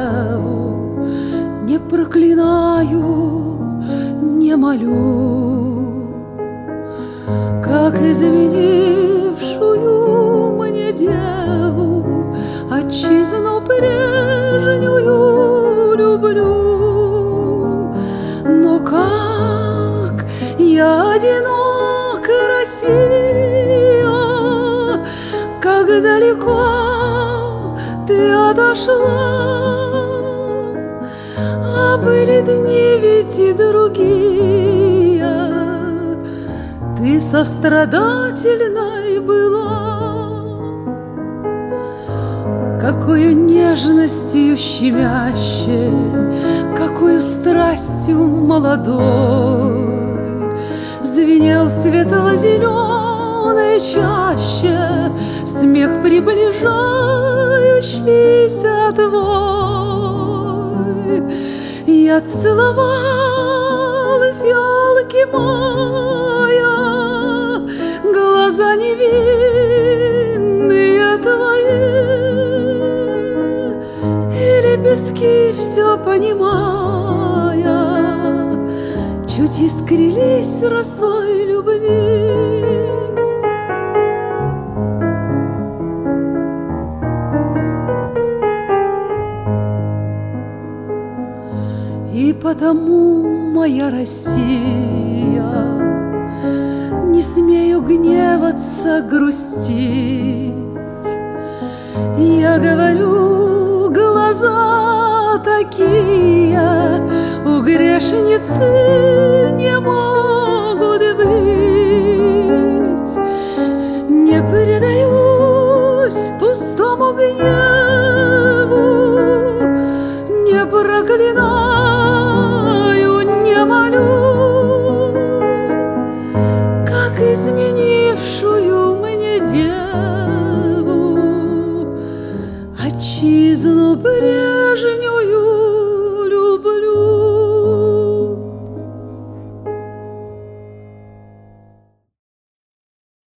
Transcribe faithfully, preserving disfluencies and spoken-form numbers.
деву не проклинаю, не молю, как изменившую мне деву отчизну прежнюю люблю. Но как я одинока, Россия, как далеко ты отошла, а были дни ведь и другие, ты сострадательной была. Какою нежностью щемящей, какою страстью молодой звенел светло-зеленой чаще смех приближающийся твой. Я целовал фиалки мая, глаза невинные твои, и лепестки, все понимая, чуть искрились росой любви. И потому, моя Россия, не смею гневаться, грустить. Я говорю, глаза такие у грешницы не могут быть. Не предаюсь пустому гневу, не проклинаю, не молю, как изменившую мне деву отчизну прежнюю